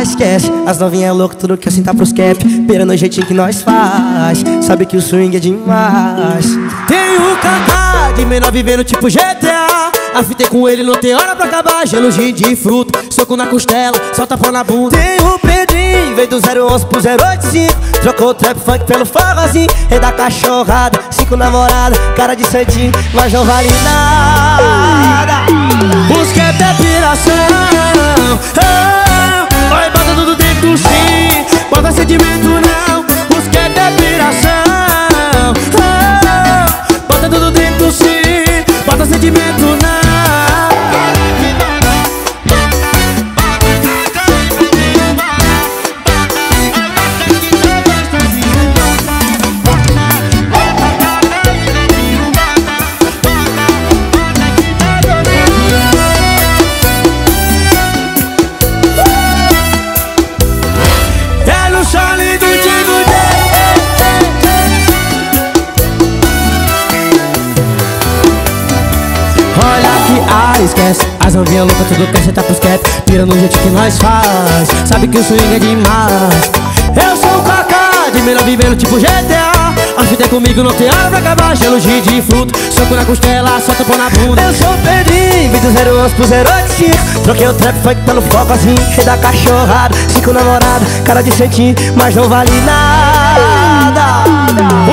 esquece, as novinhas é louco, tudo quer sentar pros cap. Pera no jeitinho que nós faz, sabe que o swing é demais. Tem o Kaká de menor vivendo tipo GTA. Afitei com ele, não tem hora pra acabar. Gelo de fruta, soco na costela, solta pão na bunda. Tem o Pedrinho, veio do 011 pro 085. Trocou o trap funk pelo forrozinho. Rei da cachorrada, 5 namoradas, cara de santinho, mas não vale nada. Busca é piração, vai bota tudo dentro sim, bota sentimento não. Busca é piração, bota tudo dentro sim, bota sentimento não. Esquece, as novinhas loucas, tudo quer sentar pros cap. Pira no jeito que nós faz, sabe que o swing é demais. Eu sou o Kaká, de melhor vivendo tipo GTA. Afitei comigo, não tem hora pra acabar. Gelo de fruta, soco na costela, solta pão na bunda. Eu sou o Pedrinho, vim do 011 pro 085. Troquei o trap funk pelo focozinho. Rei da cachorrada, 5 namoradas, cara de santinho, mas não vale nada.